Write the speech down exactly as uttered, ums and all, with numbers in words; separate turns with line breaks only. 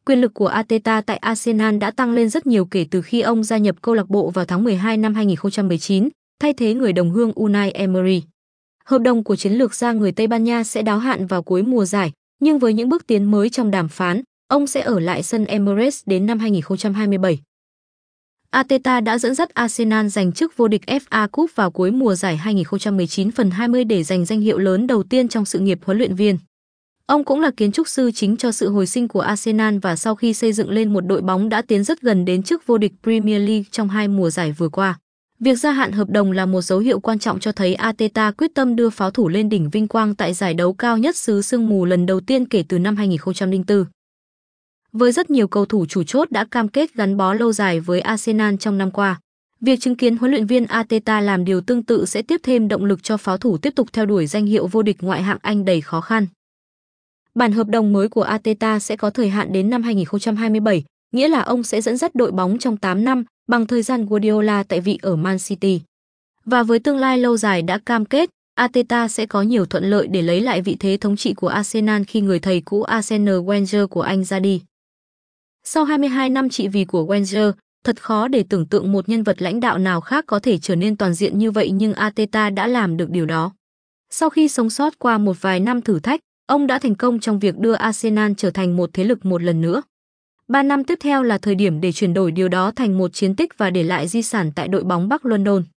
Quyền lực của Arteta tại Arsenal đã tăng lên rất nhiều kể từ khi ông gia nhập câu lạc bộ vào tháng mười hai năm hai nghìn không trăm mười chín, thay thế người đồng hương Unai Emery. Hợp đồng của chiến lược gia người Tây Ban Nha sẽ đáo hạn vào cuối mùa giải, nhưng với những bước tiến mới trong đàm phán, ông sẽ ở lại sân Emirates đến năm hai nghìn không trăm hai mươi bảy. Arteta đã dẫn dắt Arsenal giành chức vô địch ép a Cup vào cuối mùa giải hai nghìn không trăm mười chín phần hai mươi để giành danh hiệu lớn đầu tiên trong sự nghiệp huấn luyện viên. Ông cũng là kiến trúc sư chính cho sự hồi sinh của Arsenal và sau khi xây dựng lên một đội bóng đã tiến rất gần đến chức vô địch Premier League trong hai mùa giải vừa qua. Việc gia hạn hợp đồng là một dấu hiệu quan trọng cho thấy Arteta quyết tâm đưa pháo thủ lên đỉnh vinh quang tại giải đấu cao nhất xứ sương mù lần đầu tiên kể từ năm hai nghìn không trăm lẻ bốn. Với rất nhiều cầu thủ chủ chốt đã cam kết gắn bó lâu dài với Arsenal trong năm qua, việc chứng kiến huấn luyện viên Arteta làm điều tương tự sẽ tiếp thêm động lực cho pháo thủ tiếp tục theo đuổi danh hiệu vô địch ngoại hạng Anh đầy khó khăn. Bản hợp đồng mới của Arteta sẽ có thời hạn đến năm hai nghìn không trăm hai mươi bảy, nghĩa là ông sẽ dẫn dắt đội bóng trong tám năm, bằng thời gian Guardiola tại vị ở Man City. Và với tương lai lâu dài đã cam kết, Arteta sẽ có nhiều thuận lợi để lấy lại vị thế thống trị của Arsenal khi người thầy cũ Arsene Wenger của Anh ra đi. Sau hai mươi hai năm trị vì của Wenger, thật khó để tưởng tượng một nhân vật lãnh đạo nào khác có thể trở nên toàn diện như vậy nhưng Arteta đã làm được điều đó. Sau khi sống sót qua một vài năm thử thách, ông đã thành công trong việc đưa Arsenal trở thành một thế lực một lần nữa. Ba năm tiếp theo là thời điểm để chuyển đổi điều đó thành một chiến tích và để lại di sản tại đội bóng Bắc London.